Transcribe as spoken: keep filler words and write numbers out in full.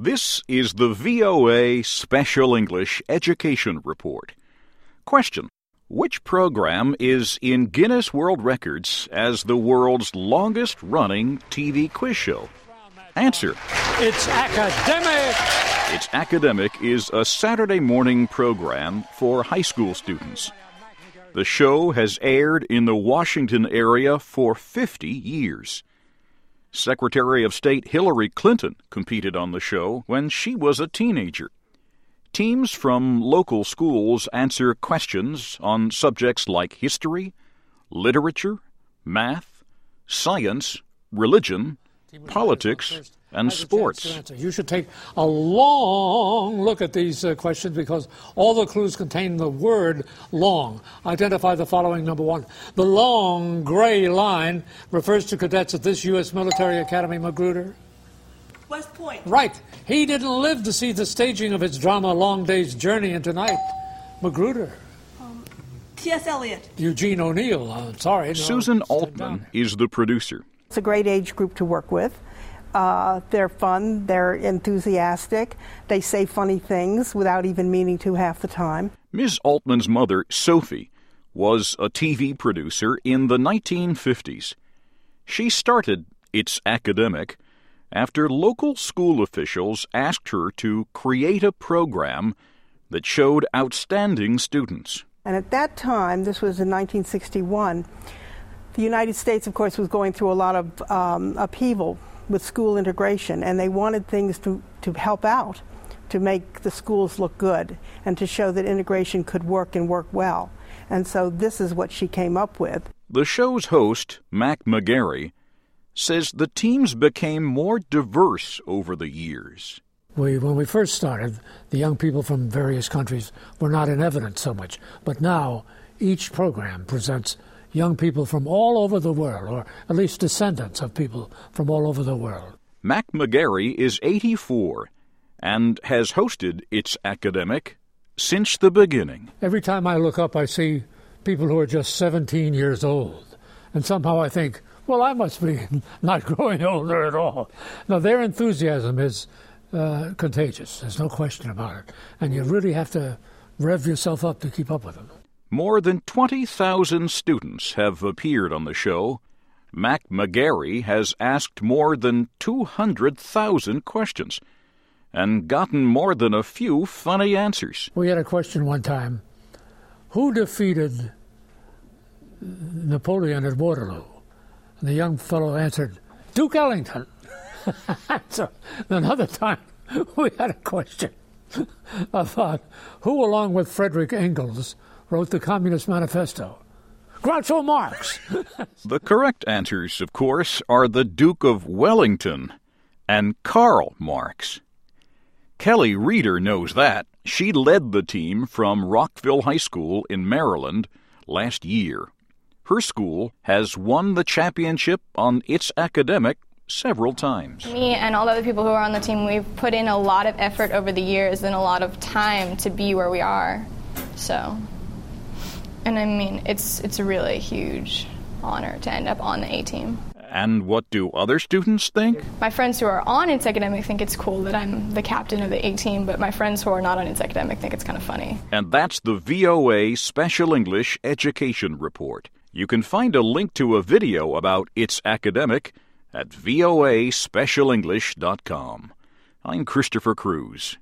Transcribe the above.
This is the V O A Special English Education Report. Question: which program is in Guinness World Records as the world's longest-running T V quiz show? Answer: It's Academic! It's Academic is a Saturday morning program for high school students. The show has aired in the Washington area for fifty years. Secretary of State Hillary Clinton competed on the show when she was a teenager. Teams from local schools answer questions on subjects like history, literature, math, science, religion, politics, and sports. You should take a long look at these uh, questions because all the clues contain the word long. Identify the following. Number one, the long gray line refers to cadets at this U S military academy. Magruder? West Point. Right. He didn't live to see the staging of its drama Long Day's Journey into Night. Magruder? Um, T S. Eliot. Eugene O'Neill. Uh, sorry. No, Susan Altman is the producer. It's a great age group to work with. Uh, they're fun, they're enthusiastic, they say funny things without even meaning to half the time. Miz Altman's mother, Sophie, was a T V producer in the nineteen fifties. She started It's Academic after local school officials asked her to create a program that showed outstanding students. And at that time, this was in nineteen sixty-one, the United States, of course, was going through a lot of um, upheaval with school integration, and they wanted things to, to help out, to make the schools look good, and to show that integration could work and work well. And so this is what she came up with. The show's host, Mac McGarry, says the teams became more diverse over the years. We, when we first started, the young people from various countries were not in evidence so much, but now each program presents young people from all over the world, or at least descendants of people from all over the world. Mac McGarry is eighty-four and has hosted It's Academic since the beginning. Every time I look up, I see people who are just seventeen years old, and somehow I think, well, I must be not growing older at all. Now, their enthusiasm is uh, contagious. There's no question about it, and you really have to rev yourself up to keep up with them. More than twenty thousand students have appeared on the show. Mac McGarry has asked more than two hundred thousand questions and gotten more than a few funny answers. We had a question one time. Who defeated Napoleon at Waterloo? And the young fellow answered, Duke Ellington. So another time we had a question about who, along with Frederick Engels, wrote the Communist Manifesto. Groucho Marx. The correct answers, of course, are the Duke of Wellington and Karl Marx. Kelly Reeder knows that. She led the team from Rockville High School in Maryland last year. Her school has won the championship on It's Academic several times. Me and all the other people who are on the team, we've put in a lot of effort over the years and a lot of time to be where we are. So... And I mean, it's it's a really huge honor to end up on the A-team. And what do other students think? My friends who are on It's Academic think it's cool that I'm the captain of the A-team, but my friends who are not on It's Academic think it's kind of funny. And that's the V O A Special English Education Report. You can find a link to a video about It's Academic at V O A special english dot com. I'm Christopher Cruz.